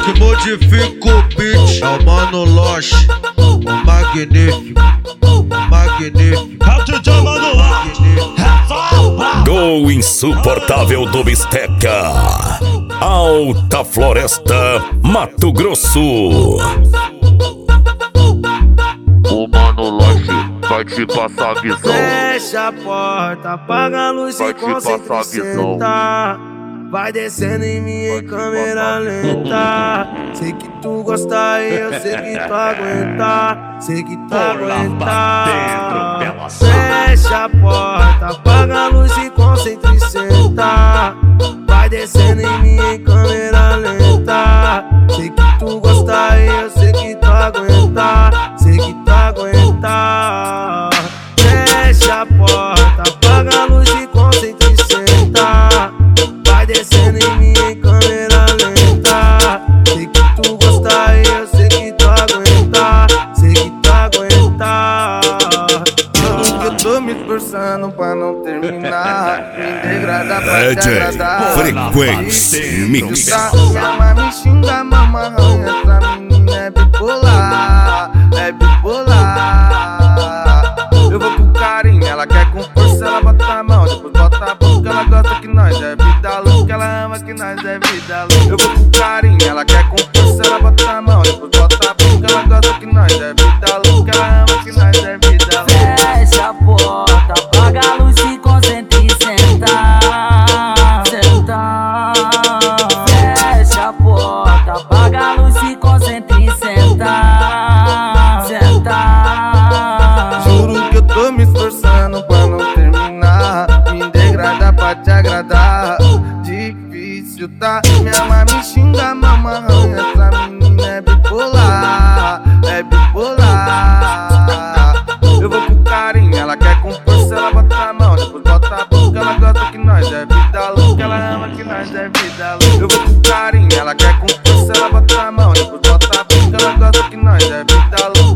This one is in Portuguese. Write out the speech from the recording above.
que modifica o beat é o Mano Loche, o magnífico, magnífico. É o DJ Mano Loche. Do insuportável do Bisteca, Alta Floresta, Mato Grosso. O Mano Loche vai te passar a visão. Fecha a porta, apaga a luz e concentra e senta. Vai descendo em mim em câmera lenta. Sei que tu gosta e eu sei que tu aguenta. Sei que tu aguenta. Fecha a porta, apaga a luz e concentra e senta. Vai descendo em mim em câmera lenta. Sei que tu gosta e eu sei que tu aguenta. Sei que tu aguenta. Fecha a porta, apaga a luz e concentra e senta. Vai descendo em mim em câmera lenta. Sei que tu gosta e eu sei que tu aguenta. Sei que tu aguenta. Eu tô me esforçando pra não terminar. Me degradar pra te agradar. Frequência Mix. Chama, me xinga, mamarranha. Essa menina é bipolar. É bipolar. Eu vou com carinho, ela quer com força, ela bota a mão, depois bota a boca, ela gosta que nós é vida louca, ela ama que nós é vida louca. Eu vou com carinho, ela quer com força, ela bota a mão, depois bota a boca, ela gosta que nós é vida louca, ela ama que nós é vida louca. Fecha a porta, apaga a luz e concentra e senta. Senta. Fecha a porta, apaga a luz e concentra e senta. Senta. Juro que eu tô me esforçando pra não terminar. Me degrada pra te agradar. Difícil tá, minha mãe me xinga, mamarranha. Essa menina é bipolar. É bipolar. Eu vou com carinho, ela quer com força, ela bota a mão, depois bota a boca, ela gosta que nós é vida louca, ela ama que nós é vida louca. Eu vou com carinho, ela quer com força, ela bota a mão, depois bota a boca, ela gosta que nós é vida louca.